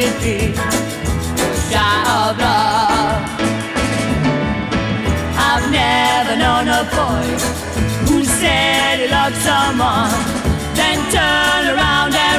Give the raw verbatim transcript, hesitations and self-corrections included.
be shy of love. I've never known a boy who said he loved someone, then turned around and